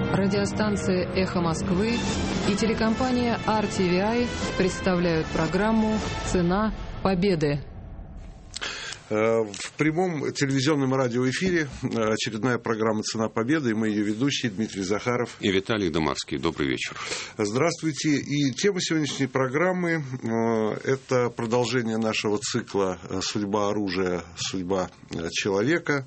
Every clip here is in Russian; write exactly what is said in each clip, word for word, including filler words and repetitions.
Радиостанция «Эхо Москвы» и телекомпания ар ти ви ай представляют программу «Цена победы». В прямом телевизионном радиоэфире очередная программа «Цена победы», и мы ее ведущие Дмитрий Захаров и Виталий Домарский. Добрый вечер. Здравствуйте. И тема сегодняшней программы – это продолжение нашего цикла «Судьба оружия, судьба человека».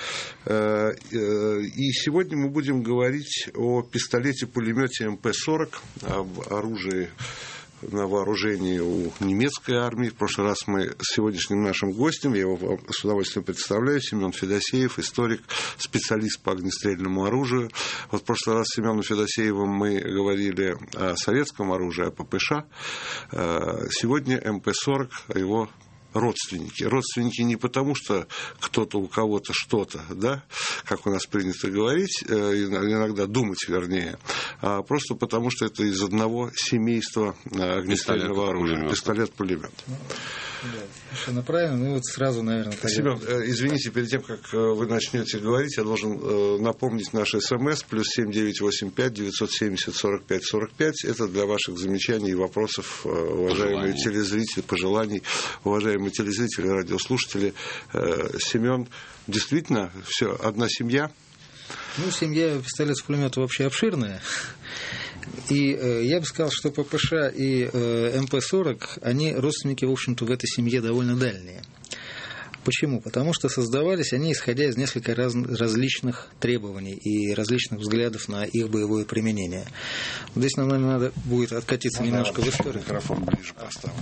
И сегодня мы будем говорить о пистолете-пулемете эм пэ сорок, об оружии на вооружении у немецкой армии. В прошлый раз мы с сегодняшним нашим гостем, я его с удовольствием представляю, Семен Федосеев, историк, специалист по огнестрельному оружию. Вот в прошлый раз с Семеном Федосеевым мы говорили о советском оружии, о пэ пэ ша. Сегодня эм пэ сорок, о его родственники. Родственники не потому, что кто-то у кого-то что-то, да, как у нас принято говорить, иногда думать, вернее, а просто потому, что это из одного семейства огнестрельного оружия. Пистолет-пулемет. Да, совершенно правильно. Ну вот сразу, наверное... Семен, извините, перед тем, как вы начнете говорить, я должен напомнить наш СМС плюс семь девять восемь пять девятьсот семьдесят сорок пять сорок пять. Это для ваших замечаний и вопросов, уважаемые пожеланий. телезрители, пожеланий, уважаемые телезрители, радиослушатели. Семен, действительно, все, одна семья? Ну, семья пистолетов-пулеметов вообще обширная. И э, я бы сказал, что пэ пэ ша и э, эм пэ сорок, они родственники, в общем-то, в этой семье довольно дальние. Почему? Потому что создавались они, исходя из нескольких раз, различных требований и различных взглядов на их боевое применение. Здесь нам, наверное, надо будет откатиться ну, немножко да, в историю. Микрофон ближе поставлю.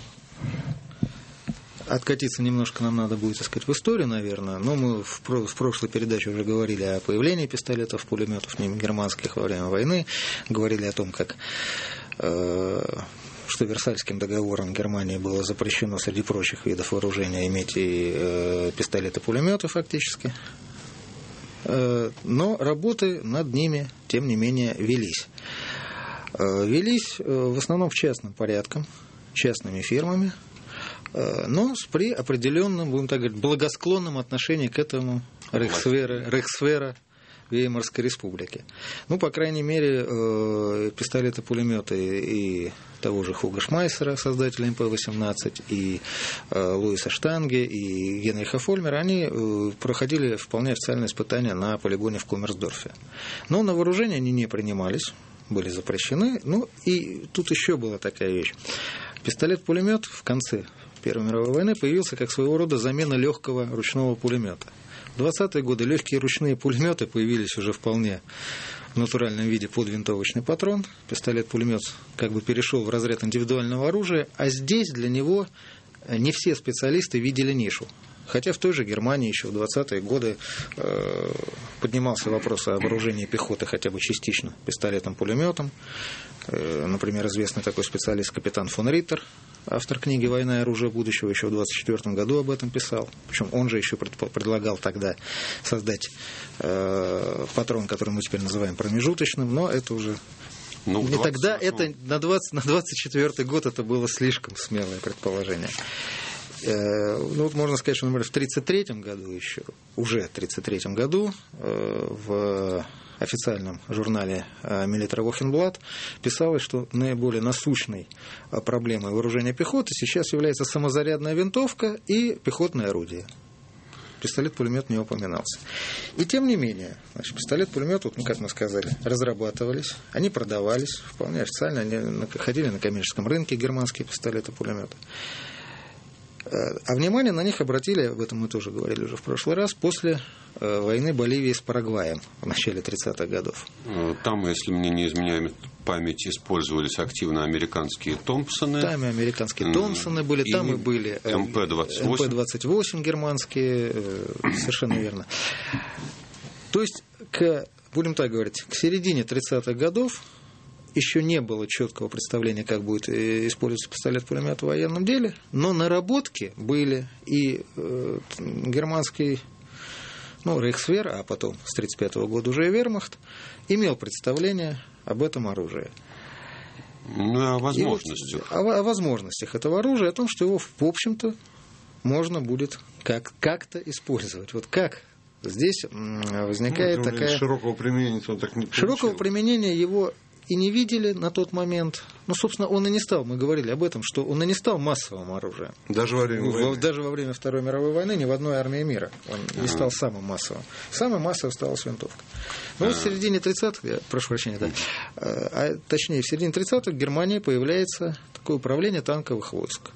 Откатиться немножко нам надо будет, так сказать, в историю, наверное. Но мы в, про- в прошлой передаче уже говорили о появлении пистолетов, пулеметов германских во время войны. Говорили о том, как, э- что Версальским договором Германии было запрещено среди прочих видов вооружения иметь и э- пистолеты-пулеметы фактически. Э- но работы над ними, тем не менее, велись. Э- велись э- в основном в частном порядке, частными фирмами, но с при определенном, будем так говорить, благосклонном отношении к этому Рейхсвера, Рейхсвера Веймарской республики. Ну, по крайней мере, пистолеты-пулеметы и того же Хуга Шмайсера, создателя эм пэ восемнадцать, и Луиса Штанге, и Генриха Фольмера, они проходили вполне официальные испытания на полигоне в Кумерсдорфе. Но на вооружение они не принимались, были запрещены. Ну, и тут еще была такая вещь. Пистолет-пулемет в конце Первой мировой войны появился как своего рода замена легкого ручного пулемета. В двадцатые годы легкие ручные пулеметы появились уже вполне в натуральном виде под винтовочный патрон. Пистолет-пулемет как бы перешел в разряд индивидуального оружия, а здесь для него не все специалисты видели нишу. Хотя в той же Германии еще в двадцатые годы э, поднимался вопрос о вооружении пехоты хотя бы частично пистолетом-пулеметом. Э, например, известный такой специалист капитан фон Риттер, автор книги «Война и оружие будущего», еще в двадцать четвёртом году об этом писал. Причем он же еще предлагал тогда создать э, патрон, который мы теперь называем промежуточным, но это уже... Ну, и тогда это на двадцать, на двадцать четвёртый год это было слишком смелое предположение. Ну, вот можно сказать, что, например, в тридцать третьем году еще, уже в тридцать третьем году в официальном журнале Military Wochenblatt писалось, что наиболее насущной проблемой вооружения пехоты сейчас является самозарядная винтовка и пехотное орудие. Пистолет-пулемет не упоминался. И тем не менее, значит, пистолет-пулемет, вот, ну, как мы сказали, разрабатывались, они продавались вполне официально, они ходили на коммерческом рынке германские пистолеты-пулеметы. А внимание на них обратили, об этом мы тоже говорили уже в прошлый раз, после войны Боливии с Парагваем в начале тридцатых годов. Там, если мне не изменяет память, использовались активно американские Томпсоны. Там и американские Томпсоны были, и там и были эм пэ двадцать восемь. эм пэ двадцать восемь германские, совершенно верно. То есть, к, будем так говорить, к середине тридцатых годов еще не было четкого представления, как будет использоваться пистолет-пулемет в военном деле, но наработки были, и э, германский, ну, Рейхсвер, а потом с тридцать пятого года уже и Вермахт, имел представление об этом оружии. Ну, о возможностях. Вот, о, о возможностях этого оружия, о том, что его, в общем-то, можно будет как- как-то использовать. Вот как Здесь возникает ну, такая... Широкого применения он так не получил. Широкого применения его и не видели на тот момент. Ну, собственно, он и не стал, мы говорили об этом, что он и не стал массовым оружием. Даже во время войны? Даже во время Второй мировой войны ни в одной армии мира он не стал самым массовым. Самым массовым осталась винтовка. Но вот в середине тридцатых, я прошу прощения, да, а точнее в середине тридцатых в Германии появляется такое управление танковых войск.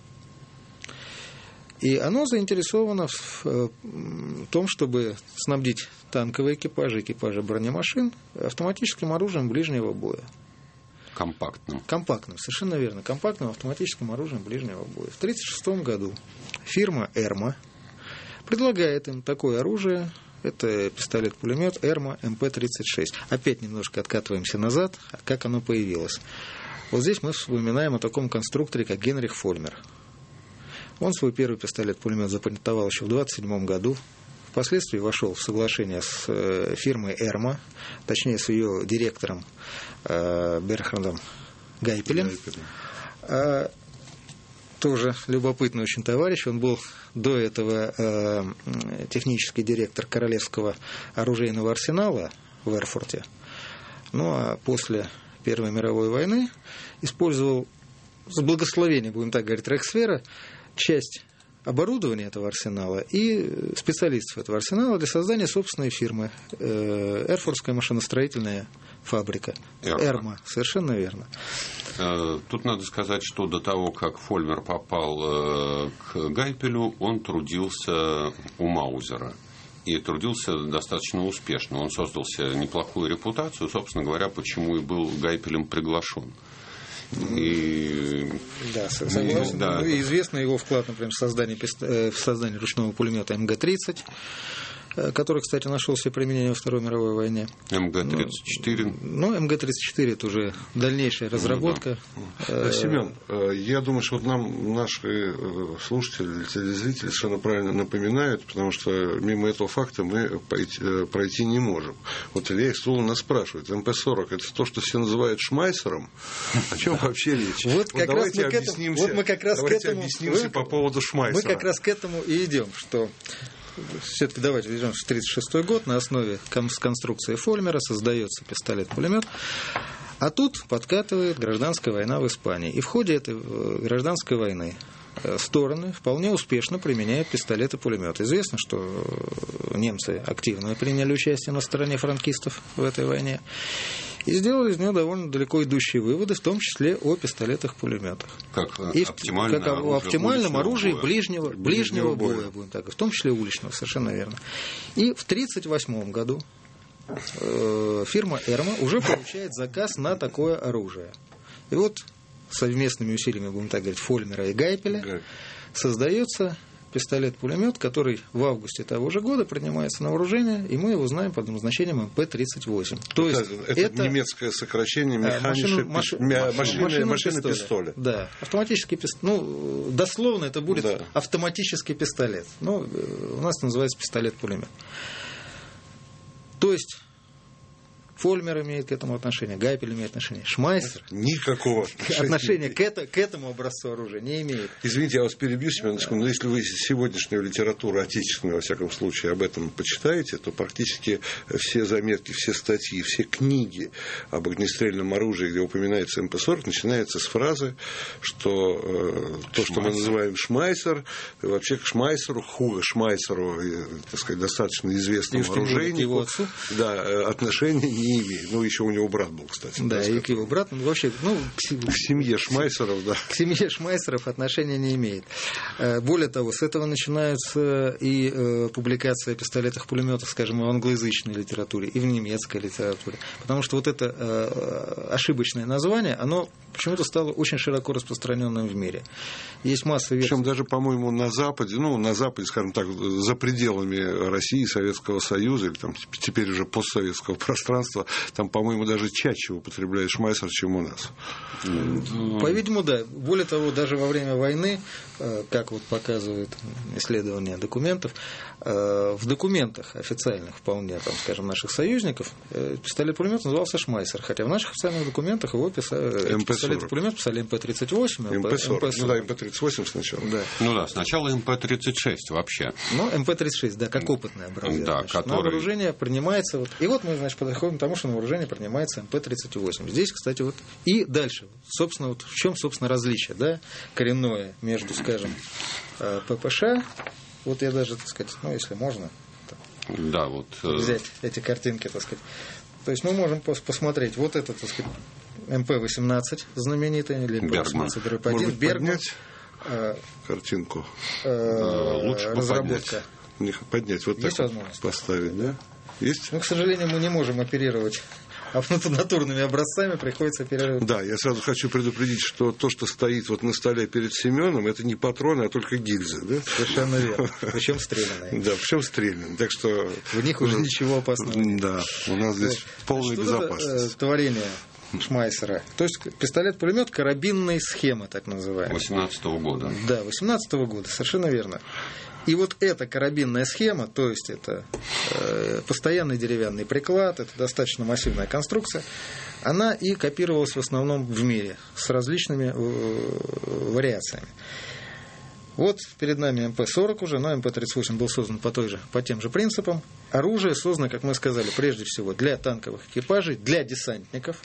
И оно заинтересовано в том, чтобы снабдить танковые экипажи, экипажи бронемашин автоматическим оружием ближнего боя. Компактным. Компактным, совершенно верно. Компактным автоматическим оружием ближнего боя. В тысяча девятьсот тридцать шестом году фирма «Эрма» предлагает им такое оружие. Это пистолет-пулемет «Эрма эм пэ тридцать шесть». Опять немножко откатываемся назад, как оно появилось. Вот здесь мы вспоминаем о таком конструкторе, как Генрих Фольмер. Он свой первый пистолет-пулемет запатентовал еще в двадцать седьмом году. Впоследствии вошел в соглашение с фирмой «Эрма», точнее, с ее директором Берхардом Гайпелем. А, тоже любопытный очень товарищ. Он был до этого э, технический директор Королевского оружейного арсенала в Эрфурте. Ну, а после Первой мировой войны использовал с благословения, будем так говорить, Рейхсвера, часть оборудования этого арсенала и специалистов этого арсенала для создания собственной фирмы. Эрфуртская машиностроительная фабрика. Эрма. Эрма, совершенно верно. Тут надо сказать, что до того, как Фольмер попал к Гайпелю, он трудился у Маузера. И трудился достаточно успешно. Он создал себе неплохую репутацию, собственно говоря, почему и был Гайпелем приглашен. И... Да, согласен. Да. Ну, известный его вклад, например, в создание, в создание ручного пулемета эм гэ тридцать, который, кстати, нашел себе применение во Второй мировой войне. эм гэ тридцать четыре. Ну, эм гэ тридцать четыре это уже дальнейшая разработка. Ну, да. Семен, я думаю, что вот нам наши слушатели, телезрители совершенно правильно напоминают, потому что мимо этого факта мы пройти не можем. Вот Илья Исулов нас спрашивает, эм пэ сорок это то, что все называют шмайсером? О чем вообще речь? Вот как раз мы к этому, вот мы как раз к этому объяснимся по поводу шмайсера. Мы как раз к этому и идем, что все-таки давайте вернемся в тысяча девятьсот тридцать шестой год. На основе конструкции Фольмера создается пистолет-пулемет. А тут подкатывает гражданская война в Испании. И в ходе этой гражданской войны стороны вполне успешно применяют пистолеты-пулеметы. Известно, что немцы активно приняли участие на стороне франкистов в этой войне. И сделали из нее довольно далеко идущие выводы, в том числе о пистолетах-пулеметах. Как и оптимальное как о оптимальном оружии боя. ближнего, ближнего, ближнего боя, боя будем так, в том числе уличного, совершенно верно. И в тысяча девятьсот тридцать восьмом году э, фирма «Эрма» уже получает заказ на такое оружие. И вот совместными усилиями, будем так говорить, Фольмера и Гайпеля создается пистолет-пулемет, который в августе того же года принимается на вооружение, и мы его знаем под назначением эм пэ тридцать восемь. То это, есть это, это немецкое сокращение механическое машины-пистоля. Да, автоматический пистолет. Ну, дословно это будет да. автоматический пистолет. Ну, у нас это называется пистолет-пулемет. То есть Фольмер имеет к этому отношение, Гайпель имеет отношение, Шмайсер никакого отношения, отношения к, это, к этому образцу оружия не имеет. Извините, я вас перебью, Семеновичку, но если вы сегодняшнюю литературу отечественную, во всяком случае, об этом почитаете, то практически все заметки, все статьи, все книги об огнестрельном оружии, где упоминается эм пэ сорок, начинаются с фразы, что э, то, что мы называем Шмайсер, вообще к Шмайсеру, Хуго Шмайсеру, так сказать, достаточно известному оружейнику, да, отношения не имеет. Ну, еще у него брат был, кстати. Да, и к его брату, вообще, ну, к семье Шмайсеров, да. К семье Шмайсеров отношения не имеет. Более того, с этого начинается и публикация пистолетов-пулеметов, скажем, в англоязычной литературе, и в немецкой литературе. Потому что вот это ошибочное название, оно почему-то стало очень широко распространенным в мире. Есть масса версий. Причем даже, по-моему, на Западе, ну, на Западе, скажем так, за пределами России, Советского Союза, или там теперь уже постсоветского пространства, производства. Там, по-моему, даже чаще употребляют Шмайсер, чем у нас. По-видимому, да. Более того, даже во время войны, как вот показывают исследования документов, в документах официальных вполне, там, скажем, наших союзников, пистолет-пулемет назывался Шмайсер, хотя в наших официальных документах его писали, пистолет-пулемет писали эм пэ тридцать восемь, эм пэ сорок. Ну да, эм пэ тридцать восемь сначала. Да. Ну да, сначала эм пэ тридцать шесть вообще. Ну, эм пэ тридцать шесть, да, как опытный образец. Да, значит, который... На вооружение принимается... Вот, и вот мы, значит, подходим к тому, что на вооружение принимается эм пэ тридцать восемь. Здесь, кстати, вот и дальше. Собственно, вот в чем, собственно, различие, да, коренное между, скажем, пэ пэ ша. Вот я даже, так сказать, ну, если можно, да, вот, взять эти картинки, так сказать. То есть мы можем посмотреть вот это, так сказать, эм пэ восемнадцать знаменитый, или эм пэ восемнадцать один, Бергман. Э, картинку. Э, Лучше разработка. Поднять. поднять. Вот Есть так возможность поставить, да? Есть? Ну, к сожалению, мы не можем оперировать натурными образцами, приходится оперировать. Да, я сразу хочу предупредить, что то, что стоит вот на столе перед Семеном, это не патроны, а только гильзы, да? Совершенно верно. Причем стрелянные. Да, причем стрелянные. Так что... В них уже ничего опасного нет. Да, у нас здесь полная безопасность. Творение Шмайсера. То есть пистолет-пулемет карабинной схемы, так называемой. восемнадцатого года. Да, восемнадцатого года, совершенно верно. И вот эта карабинная схема, то есть это э, постоянный деревянный приклад, это достаточно массивная конструкция, она и копировалась в основном в мире с различными э, вариациями. Вот перед нами эм пэ сорок уже, но эм пэ тридцать восемь был создан по, той же, по тем же принципам. Оружие создано, как мы сказали, прежде всего для танковых экипажей, для десантников,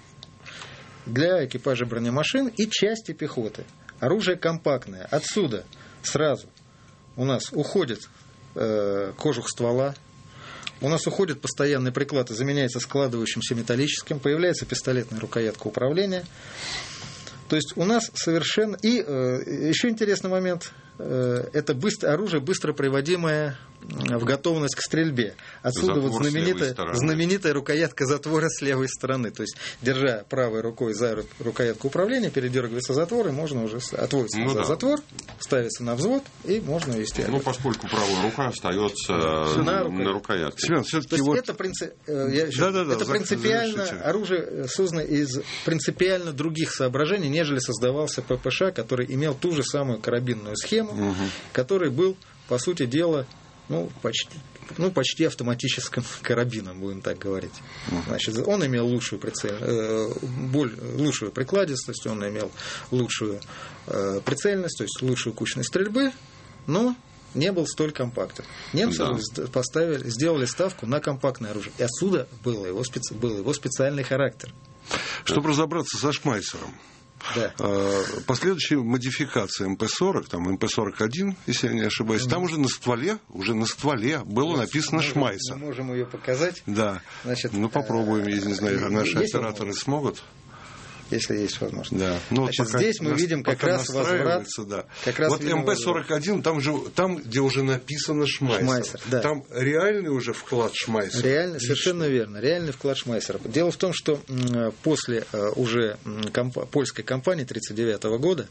для экипажей бронемашин и части пехоты. Оружие компактное. Отсюда сразу у нас уходит э, кожух ствола, у нас уходит постоянный приклад и заменяется складывающимся металлическим, появляется пистолетная рукоятка управления. То есть у нас совершенно... И э, еще интересный момент, э, это быстро, оружие, быстро приводимое в готовность к стрельбе. Отсюда затвор вот знаменитая, знаменитая рукоятка затвора с левой стороны. То есть, держа правой рукой за рукоятку управления, передергивается затвор, и можно уже отводится ну, за да. затвор, ставится на взвод, и можно вести. Ну, поскольку правая рука остается на, на рукоятке. Семен, То есть, вот... это, принцип... я еще... да, да, да, это принципиально завершите. Оружие создано из принципиально других соображений, нежели создавался пэ пэ ша, который имел ту же самую карабинную схему, угу. который был, по сути дела, ну, почти, ну, почти автоматическим карабином, будем так говорить. Значит, он имел лучшую, прицель, э, боль, лучшую прикладистость, он имел лучшую э, прицельность, то есть лучшую кучность стрельбы, но не был столь компактен. Немцы да. поставили, сделали ставку на компактное оружие. И отсюда был его, специ, был его специальный характер. Чтобы разобраться со Шмайсером, да. последующие модификации эм пэ сорок, там эм пэ сорок один, если я не ошибаюсь, mm-hmm. там уже на стволе, уже на стволе было yes. написано мы Шмайсер. Мы можем ее показать. Да. Значит, ну попробуем, я не знаю, наши операторы возможность? смогут. Если есть возможность. Да. Ну, Значит, здесь мы видим как раз возврат. Да. Как раз вот эм пэ сорок один, там, же, там, где уже написано Шмайсер. Шмайсер да. Там реальный уже вклад Шмайсера. Реальный, совершенно верно. Реальный вклад Шмайсера. Дело в том, что после уже комп- польской кампании тысяча девятьсот тридцать девятого года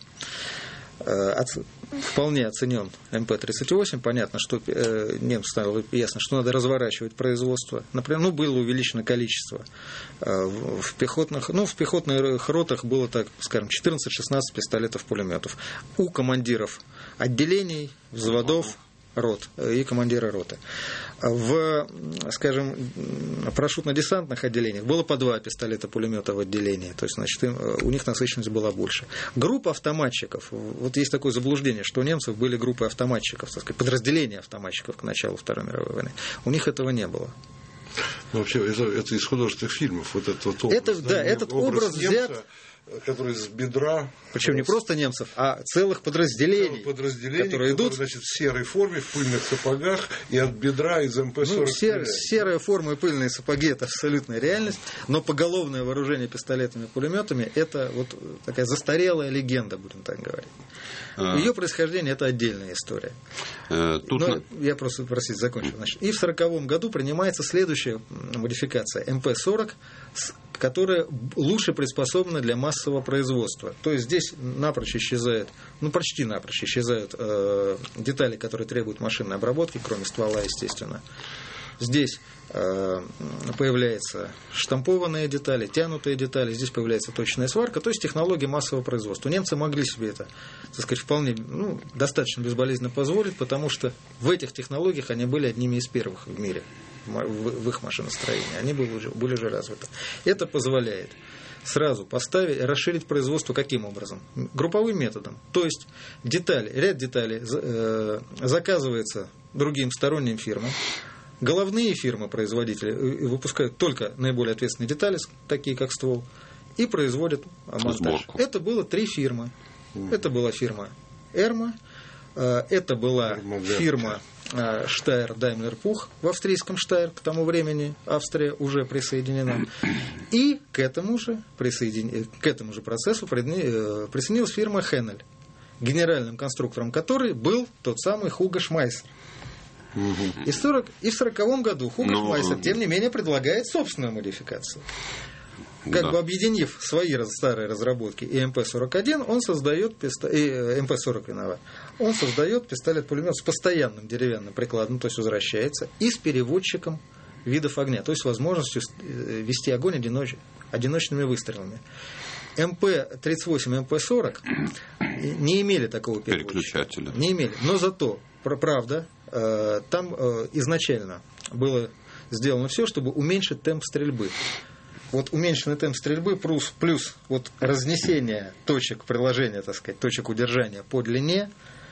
вполне оценен эм пэ тридцать восемь. Понятно, что э, немцам стало ясно, что надо разворачивать производство. Например, ну, было увеличено количество э, в пехотных, ну, в пехотных ротах было, так скажем, четырнадцать-шестнадцать пистолетов-пулеметов. У командиров отделений, взводов, рот и командира роты. В, скажем, парашютно-десантных отделениях было по два пистолета-пулемета в отделении, то есть, значит, им, у них насыщенность была больше. Группа автоматчиков, вот есть такое заблуждение, что у немцев были группы автоматчиков, так сказать, подразделения автоматчиков к началу Второй мировой войны. У них этого не было. Ну, вообще, это, это из художественных фильмов, вот этот вот образ. Это, да, да, этот образ, образ немца, взят... который с бедра... Причем не просто немцев, а целых подразделений, целых подразделений которые, которые идут... Значит, в серой форме, в пыльных сапогах, и от бедра из эм пэ сорок. Ну, сер, серая форма и пыльные сапоги – это абсолютная реальность, но поголовное вооружение пистолетами и пулеметами – это вот такая застарелая легенда, будем так говорить. А... Ее происхождение – это отдельная история. А, тут... Но я просто, простите, закончу. Значит, и в сороковом году принимается следующая модификация – эм пэ сорок, которая лучше приспособлена для массового производства. То есть здесь напрочь исчезают, ну почти напрочь исчезают э, детали, которые требуют машинной обработки, кроме ствола, естественно. Здесь появляются штампованные детали, тянутые детали, здесь появляется точная сварка, то есть технология массового производства. Немцы могли себе это, так сказать, вполне, ну, достаточно безболезненно позволить, потому что в этих технологиях они были одними из первых в мире, в их машиностроении, они были уже, были уже развиты. Это позволяет сразу поставить, расширить производство каким образом? Групповым методом. То есть детали, ряд деталей э, заказывается другим сторонним фирмам. Головные фирмы-производители выпускают только наиболее ответственные детали, такие как ствол, и производят монтаж. Сборку. Это было три фирмы. Mm. Это была фирма Эрма, это была фирма Штайр Даймлер Пух в австрийском Штайр, к тому времени Австрия уже присоединена. И к этому же, присоедин... к этому же процессу присоединилась фирма Хеннель, генеральным конструктором которой был тот самый Хуго Шмайсер. И в сороковом году Хуго Но... Шмайсер, тем не менее, предлагает собственную модификацию. Как да. бы объединив свои старые разработки и эм пэ сорок один, он создает писто... и эм пэ сорок виноват. Он создает пистолет-пулемет с постоянным деревянным прикладом, то есть возвращается, и с переводчиком видов огня, то есть возможностью вести огонь одиноч... одиночными выстрелами. эм пэ тридцать восемь и эм пэ сорок не имели такого переключателя. Не имели. Но зато, правда, там изначально было сделано все, чтобы уменьшить темп стрельбы. Вот уменьшенный темп стрельбы плюс, плюс вот разнесение точек приложения, так сказать, точек удержания по длине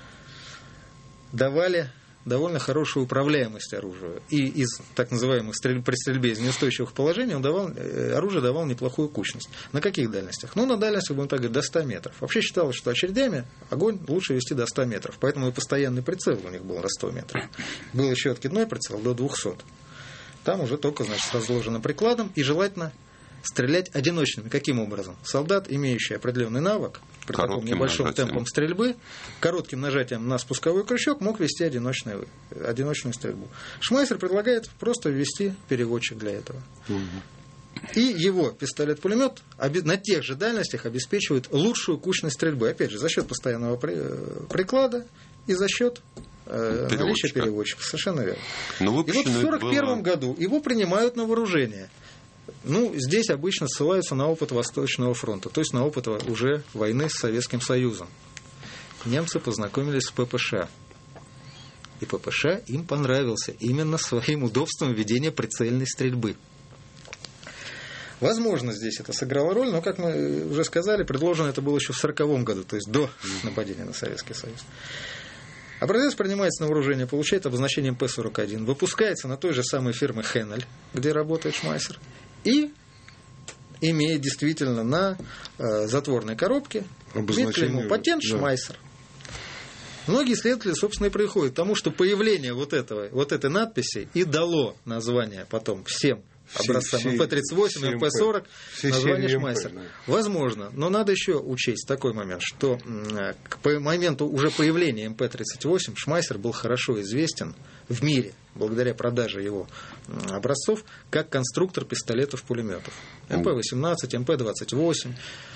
давали довольно хорошую управляемость оружию. И из так называемых стрель... при стрельбе из неустойчивых положений он давал... оружие давало неплохую кучность. На каких дальностях? Ну, на дальностях, будем так говорить, до ста метров. Вообще считалось, что очередями огонь лучше вести до ста метров. Поэтому и постоянный прицел у них был до ста метров. Был еще откидной прицел до двухсот. Там уже только, значит, с разложенным прикладом и желательно стрелять одиночными. Каким образом? Солдат, имеющий определенный навык, при таком небольшом нажатием. темпом стрельбы, коротким нажатием на спусковой крючок мог вести одиночную, одиночную стрельбу. Шмайсер предлагает просто ввести переводчик для этого. Угу. И его пистолет-пулемет на тех же дальностях обеспечивает лучшую кучность стрельбы. Опять же, за счет постоянного приклада и за счет э, наличия переводчика. Совершенно верно. И вот в сорок первом было... году его принимают на вооружение. Ну, здесь обычно ссылаются на опыт Восточного фронта, то есть на опыт уже войны с Советским Союзом. Немцы познакомились с пэ пэ ша. И пэ пэ ша им понравился именно своим удобством ведения прицельной стрельбы. Возможно, здесь это сыграло роль, но, как мы уже сказали, предложено это было еще в сороковом году, то есть до нападения на Советский Союз. Образец принимается на вооружение, получает обозначение эм пэ сорок один, выпускается на той же самой фирме Хеннель, где работает Шмайсер, и имеет действительно на э, затворной коробке ему патент да. Шмайсер. Многие исследователи, собственно, и приходят к тому, что появление вот, этого, вот этой надписи и дало название потом всем образцам эм пэ тридцать восемь, эм пэ сорок, название Шмайсер. Да. Возможно, но надо еще учесть такой момент, что к моменту уже появления эм пэ тридцать восемь Шмайсер был хорошо известен в мире, благодаря продаже его образцов, как конструктор пистолетов-пулеметов. эм пэ восемнадцать, эм пэ двадцать восемь.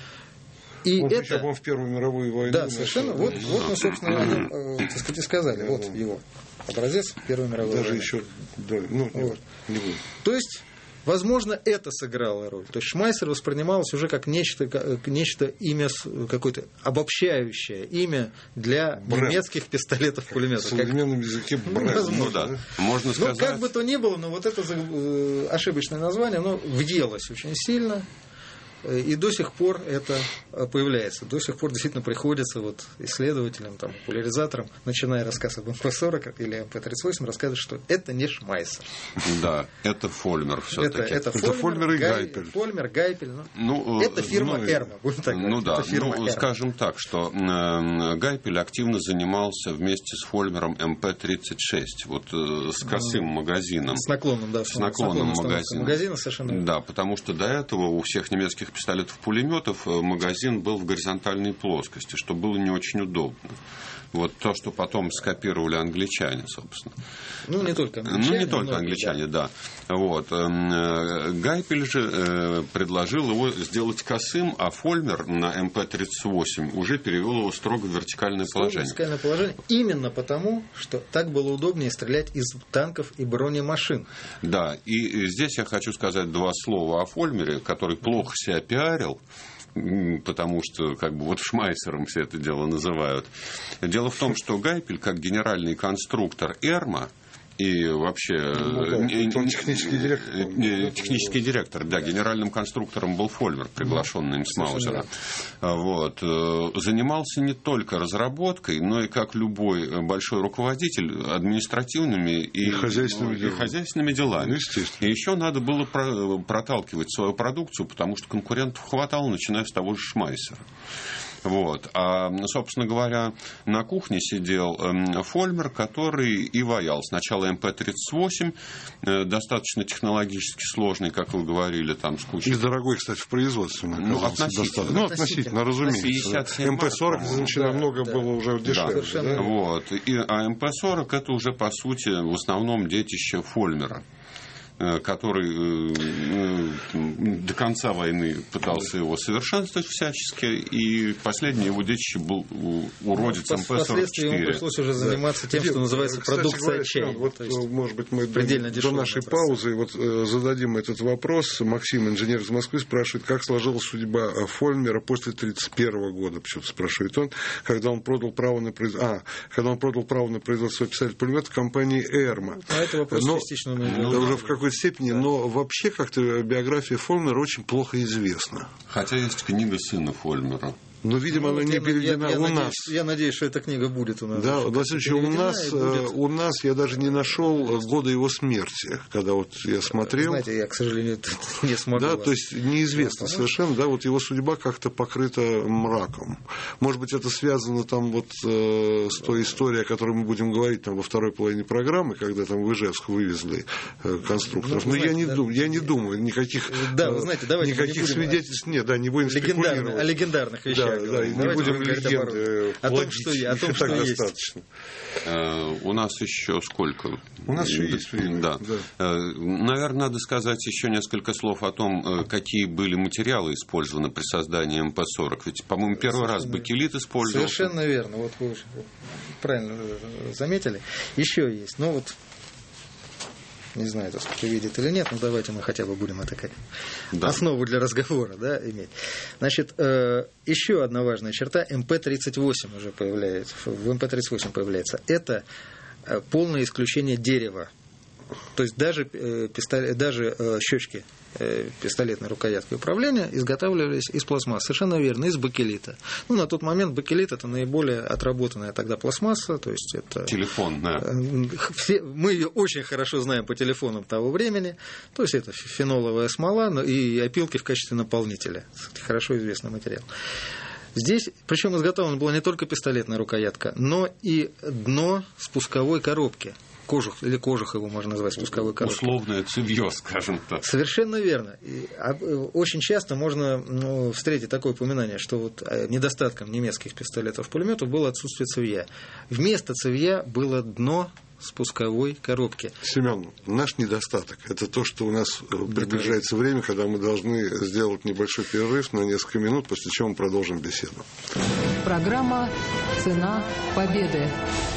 И он, это... он в Первую мировую войну. Да, совершенно. Вот, вот мы, собственно, о нем, так сказать, и сказали. Да, вот да. его образец Первой мировой Даже войны. еще... Да, ну, вот. не будет. То есть, возможно, это сыграло роль. То есть Шмайсер воспринималось уже как нечто, как нечто имя, какое-то обобщающее имя для бренд. Немецких пистолетов-пулеметов. В современном языке бренд. Ну, да. Да. Можно сказать... Ну, как бы то ни было, но вот это ошибочное название, оно въелось очень сильно. И до сих пор это появляется. До сих пор действительно приходится вот исследователям, там, популяризаторам, начиная рассказ об эм пэ сорок или эм пэ тридцать восемь, рассказывать, что это не Шмайсер. Да, это Фольмер все-таки. Это, это, это Фольмер и Гай, Гайпель. Фольмер, Гайпель. Ну, ну, это фирма ну, Эрма. Так ну да, ну, Эрма. Скажем так, что э, Гайпель активно занимался вместе с Фольмером эм пэ тридцать шесть, вот э, с косым магазином. С наклонным, да. С наклонным, наклонным магазином. Магазина совершенно. Да, потому что до этого у всех немецких пистолетов-пулеметов магазин был в горизонтальной плоскости, что было не очень удобно. Вот то, что потом скопировали англичане, собственно. Ну, не только англичане. Ну, не только англичане, да. да. Вот. Гайпель же предложил его сделать косым, а Фольмер на эм пэ тридцать восемь уже перевел его строго в вертикальное строго положение. вертикальное положение. Именно потому, что так было удобнее стрелять из танков и бронемашин. Да, и здесь я хочу сказать два слова о Фольмере, который плохо себя пиарил, потому что как бы вот шмайсером все это дело называют. Дело в том, что Гайпель, как генеральный конструктор Эрма, и вообще ну, да, технический директор. Технический директор, да, генеральным конструктором был Фольмер, приглашенный им с Маузера. Вот. Занимался не только разработкой, но и, как любой большой руководитель, административными и, и хозяйственными, и хозяйственными делами. Ну, естественно. И еще надо было проталкивать свою продукцию, потому что конкурентов хватало, начиная с того же Шмайсера. Вот. А, собственно говоря, на кухне сидел э, Фольмер, который и ваял. Сначала эм пэ тридцать восемь, э, достаточно технологически сложный, как вы говорили, там с кучей. И дорогой, кстати, в производстве. Ну, относительно. Ну, относительно, разумеется. эм пэ сорок да, намного да, было уже дешевле. Да, да? Вот. И, а эм пэ сорок это уже, по сути, в основном детище Фольмера, который до конца войны пытался его совершенствовать всячески, и последний его детище был уродец эм пэ сорок четыре. Ему пришлось уже заниматься тем, что называется продукция чая. Вот, может быть, мы до, до нашей паузы вот, зададим этот вопрос. Максим, инженер из Москвы, спрашивает, как сложилась судьба Фольмера после тридцать первого года, почему-то спрашивает он, когда он продал право на производство, а, когда он продал право на производство пистолета-пулемета компании Эрма. А это вопрос но, частично. Ну, да, уже в какой степени, да. Но вообще как-то биография Фольмера очень плохо известна. Хотя есть книга сына Фольмера. Но, видимо, ну, она не переведена я, я у надеюсь, нас. Я надеюсь, что эта книга будет у нас. Да, Владимир, у нас, у нас я даже не нашел года его смерти, когда вот я смотрел. Знаете, я, к сожалению, не смогу. Да, то есть неизвестно совершенно, да, вот его судьба как-то покрыта мраком. Может быть, это связано там вот э, с той историей, о которой мы будем говорить там во второй половине программы, когда там в Ижевск вывезли э, конструкторов. Ну, Но знаете, я, не да, думаю, я не думаю, никаких, да, вы знаете, никаких не свидетельств нет, да, не будем спекулировать. О легендарных вещах. Да, да, не будем легенды о том, что, о том, что есть. Достаточно. Uh, у нас еще сколько? У нас еще есть время. Да. Да. Uh, наверное, надо сказать еще несколько слов о том, uh, какие были материалы использованы при создании эм пэ сорок. Ведь, по-моему, первый Совершенно раз бакелит использовался. Совершенно верно. Вот вы правильно заметили. Еще есть. Ну вот. Не знаю, так сказать, видит или нет, но давайте мы хотя бы будем это как да. основу для разговора, да, иметь. Значит, э, еще одна важная черта, эм пэ тридцать восемь уже появляется, в эм пэ тридцать восемь появляется, это полное исключение дерева. То есть даже, э, пистолет, даже э, щечки э, пистолетной рукояткой управления изготавливались из пластмассы. Совершенно верно, из бакелита. Ну, на тот момент бакелит – это наиболее отработанная тогда пластмасса. То есть это, телефон, да. Все, мы ее очень хорошо знаем по телефонам того времени. То есть это феноловая смола и опилки в качестве наполнителя. Хорошо известный материал. Здесь, причем изготовлена была не только пистолетная рукоятка, но и дно спусковой коробки. Кожух, или кожух его можно назвать, спусковой коробкой. Условное цевьё, скажем так. Совершенно верно. И очень часто можно ну, встретить такое упоминание, что вот недостатком немецких пистолетов-пулеметов было отсутствие цевья. Вместо цевья было дно спусковой коробки. Семен, наш недостаток – это то, что у нас приближается время, когда мы должны сделать небольшой перерыв на несколько минут, после чего мы продолжим беседу. Программа «Цена победы».